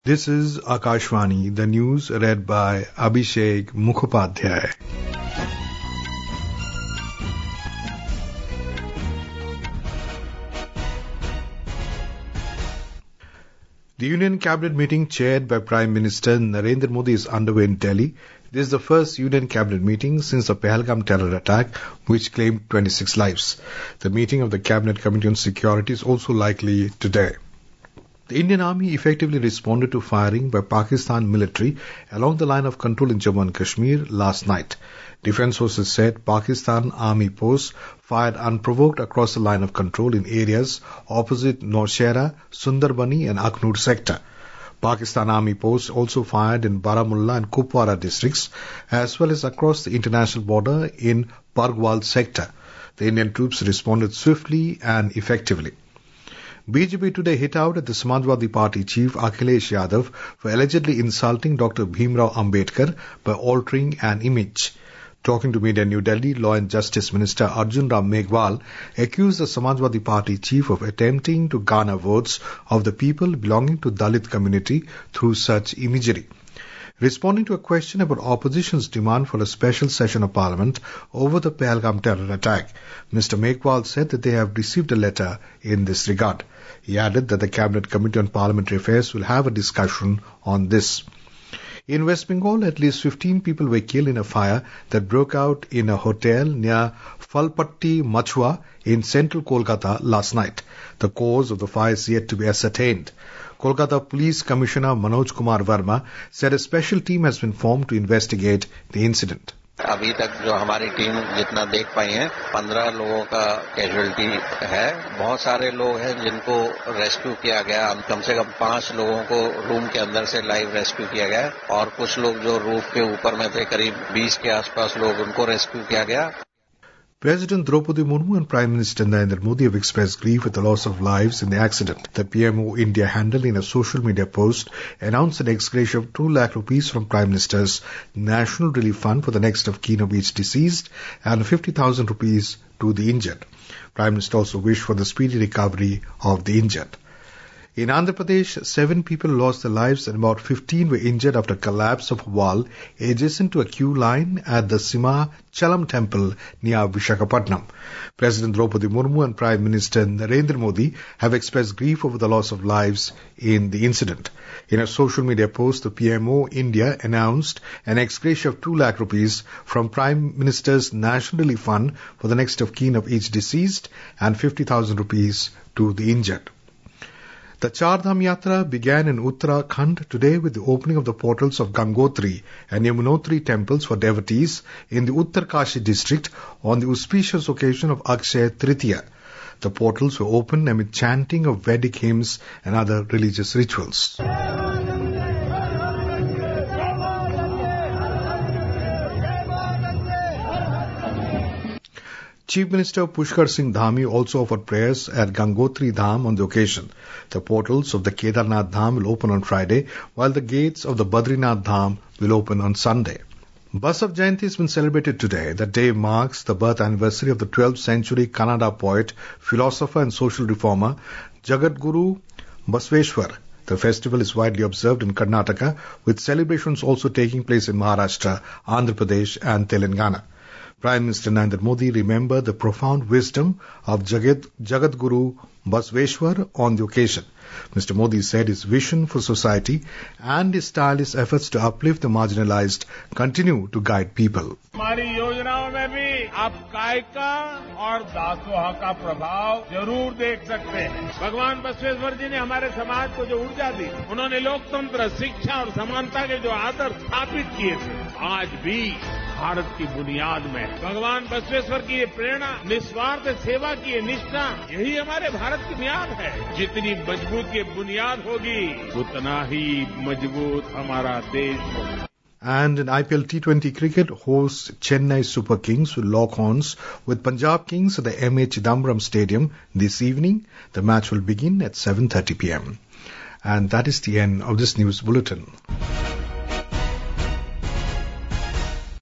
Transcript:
This is Akashvani, the news read by Abhishek Mukhopadhyay. The Union Cabinet meeting chaired by Prime Minister Narendra Modi is underway in Delhi. This is the first Union Cabinet meeting since the Pahalgam terror attack, which claimed 26 lives. The meeting of the Cabinet Committee on Security is also likely today. The Indian Army effectively responded to firing by Pakistan military along the line of control in Jammu and Kashmir last night. Defence sources said Pakistan Army posts fired unprovoked across the line of control in areas opposite Nowshera, Sundarbani and Akhnur sector. Pakistan Army posts also fired in Baramulla and Kupwara districts as well as across the international border in Pargwal sector. The Indian troops responded swiftly and effectively. BJP today hit out at the Samajwadi Party chief Akhilesh Yadav for allegedly insulting Dr. Bhimrao Ambedkar by altering an image. Talking to media in New Delhi, Law and Justice Minister Arjun Ram Meghwal accused the Samajwadi Party chief of attempting to garner votes of the people belonging to Dalit community through such imagery. Responding to a question about opposition's demand for a special session of parliament over the Pahalgam terror attack, Mr. Meghwal said that they have received a letter in this regard. He added that the Cabinet Committee on Parliamentary Affairs will have a discussion on this. In West Bengal, at least 15 people were killed in a fire that broke out in a hotel near Falpatti Machua in central Kolkata last night. The cause of the fire is yet to be ascertained. Kolkata Police Commissioner Manoj Kumar Verma said a special team has been formed to investigate the incident. अभी तक जो हमारी team जितना देख पाई है 15 लोगों का casualty है। बहुत सारे लोग हैं जिनको रेस्क्यू किया गया। कम से कम 5 लोगों को रूम के अंदर से लाइव रेस्क्यू किया गया और कुछ लोग जो रूफ के ऊपर में थे करीब 20 के आसपास लोग उनको रेस्क्यू किया गया। President Draupadi Murmu and Prime Minister Narendra Modi have expressed grief at the loss of lives in the accident. The PMO India handle in a social media post announced an ex gratia of 2 lakh rupees from Prime Minister's National Relief Fund for the next of kin of each deceased and 50,000 rupees to the injured. Prime Minister also wished for the speedy recovery of the injured. In Andhra Pradesh, 7 people lost their lives and about 15 were injured after collapse of a wall adjacent to a queue line at the Simhachalam temple near Visakhapatnam. President Draupadi Murmu and Prime Minister Narendra Modi have expressed grief over the loss of lives in the incident. In a social media post, the PMO India announced an ex gratia of 2 lakh rupees from Prime Minister's National Relief Fund for the next of kin of each deceased and 50,000 rupees to the injured. The Char Dham Yatra began in Uttarakhand today with the opening of the portals of Gangotri and Yamunotri temples for devotees in the Uttarkashi district on the auspicious occasion of Akshaya Tritiya. The portals were opened amid chanting of Vedic hymns and other religious rituals. Chief Minister Pushkar Singh Dhami also offered prayers at Gangotri Dham on the occasion. The portals of the Kedarnath Dham will open on Friday, while the gates of the Badrinath Dham will open on Sunday. Basav Jayanti has been celebrated today. The day marks the birth anniversary of the 12th century Kannada poet, philosopher and social reformer Jagadguru Basveshwar. The festival is widely observed in Karnataka, with celebrations also taking place in Maharashtra, Andhra Pradesh and Telangana. Prime Minister Narendra Modi remembered the profound wisdom of Jagadguru Basveshwar on the occasion. Mr. Modi said his vision for society and his tireless efforts to uplift the marginalized continue to guide people. हमारी योजनाओं में भी आप कायका और दासोहा का प्रभाव जरूर देख सकते हैं। भगवान बसवेश्वर जी ने हमारे समाज को जो ऊर्जा दी, उन्होंने लोकतंत्र, शिक्षा और समानता के जो आदर्श स्थापित किए थे, आज भी भारत की बुनियाद में भगवान बसवेश्वर की ये प्रेरणा, निस्वार्थ सेवा की ये निष्ठा, यही हमारे भारत की बुनियाद है। जितनी मजबूत ये बुनियाद होगी, उतना ही मजबूत हमारा देश होगा. And in IPL T20 cricket, hosts Chennai Super Kings will lock horns with Punjab Kings at the M.A. Chidambaram Stadium this evening. The match will begin at 7:30 p.m. And that is the end of this news bulletin.